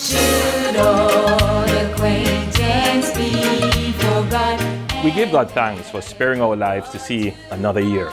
Should all acquaintance be forgot? We give God thanks for sparing our lives to see another year.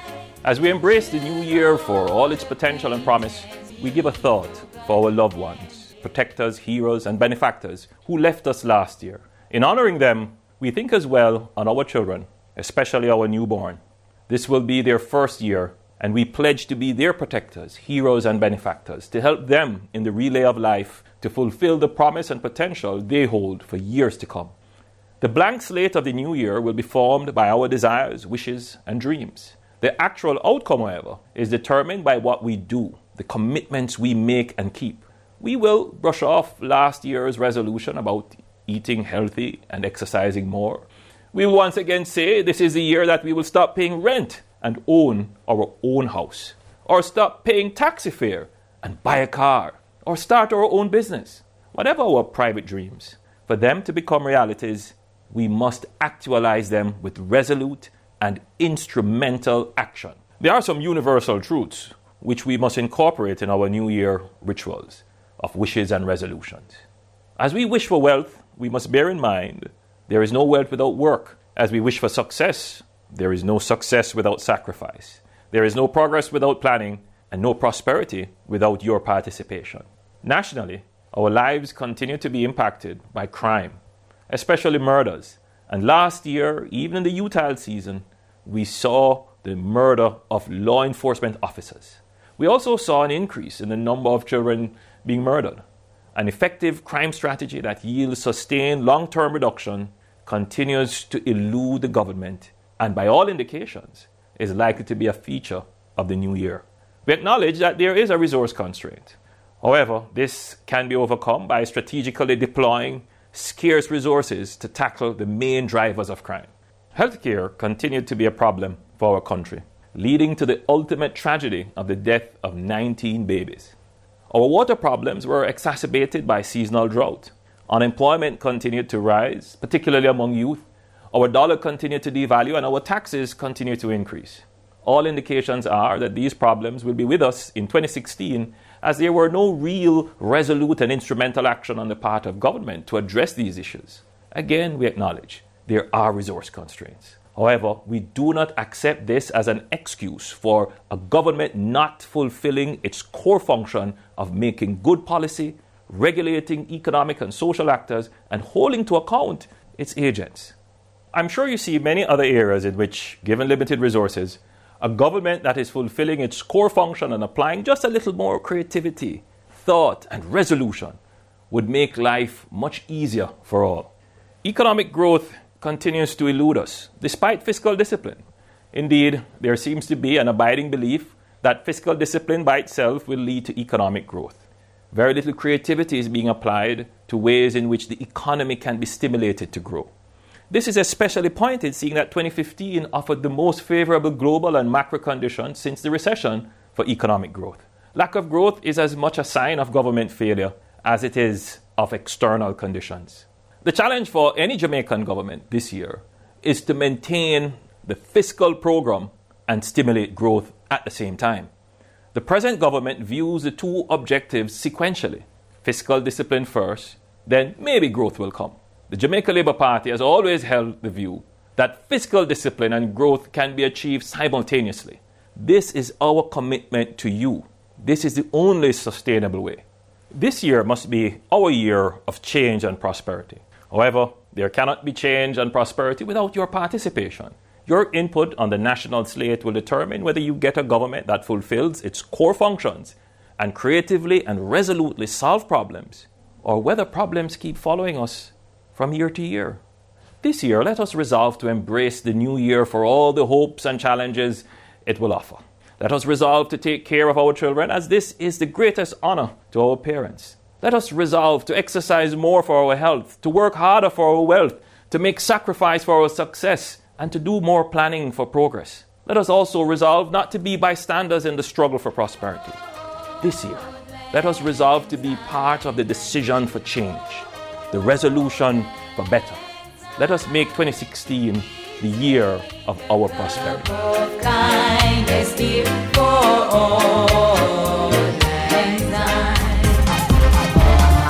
As we embrace the new year for all its potential and promise, we give a thought for our loved ones, protectors, heroes, and benefactors who left us last year. In honoring them, we think as well on our children, especially our newborn. This will be their first year, and we pledge to be their protectors, heroes, and benefactors, to help them in the relay of life to fulfill the promise and potential they hold for years to come. The blank slate of the new year will be formed by our desires, wishes, and dreams. The actual outcome, however, is determined by what we do, the commitments we make and keep. We will brush off last year's resolution about eating healthy and exercising more. We will once again say this is the year that we will stop paying rent and own our own house, or stop paying taxi fare and buy a car, or start our own business. Whatever our private dreams, for them to become realities, we must actualize them with resolute and instrumental action. There are some universal truths which we must incorporate in our New Year rituals of wishes and resolutions. As we wish for wealth, we must bear in mind there is no wealth without work. As we wish for success, there is no success without sacrifice. There is no progress without planning, and no prosperity without your participation. Nationally, our lives continue to be impacted by crime, especially murders. And last year, even in the Utah season, we saw the murder of law enforcement officers. We also saw an increase in the number of children being murdered. An effective crime strategy that yields sustained long-term reduction continues to elude the government, and by all indications, is likely to be a feature of the new year. We acknowledge that there is a resource constraint. However, this can be overcome by strategically deploying scarce resources to tackle the main drivers of crime. Healthcare continued to be a problem for our country, leading to the ultimate tragedy of the death of 19 babies. Our water problems were exacerbated by seasonal drought. Unemployment continued to rise, particularly among youth. Our dollar continued to devalue, and our taxes continued to increase. All indications are that these problems will be with us in 2016, as there were no real, resolute, and instrumental action on the part of government to address these issues. Again, we acknowledge there are resource constraints. However, we do not accept this as an excuse for a government not fulfilling its core function of making good policy, regulating economic and social actors, and holding to account its agents. I'm sure you see many other areas in which, given limited resources, a government that is fulfilling its core function and applying just a little more creativity, thought, and resolution would make life much easier for all. Economic growth continues to elude us, despite fiscal discipline. Indeed, there seems to be an abiding belief that fiscal discipline by itself will lead to economic growth. Very little creativity is being applied to ways in which the economy can be stimulated to grow. This is especially pointed seeing that 2015 offered the most favorable global and macro conditions since the recession for economic growth. Lack of growth is as much a sign of government failure as it is of external conditions. The challenge for any Jamaican government this year is to maintain the fiscal program and stimulate growth at the same time. The present government views the two objectives sequentially: fiscal discipline first, then maybe growth will come. The Jamaica Labour Party has always held the view that fiscal discipline and growth can be achieved simultaneously. This is our commitment to you. This is the only sustainable way. This year must be our year of change and prosperity. However, there cannot be change and prosperity without your participation. Your input on the national slate will determine whether you get a government that fulfills its core functions and creatively and resolutely solve problems, or whether problems keep following us from year to year. This year, let us resolve to embrace the new year for all the hopes and challenges it will offer. Let us resolve to take care of our children, as this is the greatest honor to our parents. Let us resolve to exercise more for our health, to work harder for our wealth, to make sacrifice for our success, and to do more planning for progress. Let us also resolve not to be bystanders in the struggle for prosperity. This year, let us resolve to be part of the decision for change, the resolution for better. Let us make 2016 the year of our prosperity. Of kindness, dear, for all mankind.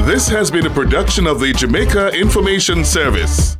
This has been a production of the Jamaica Information Service.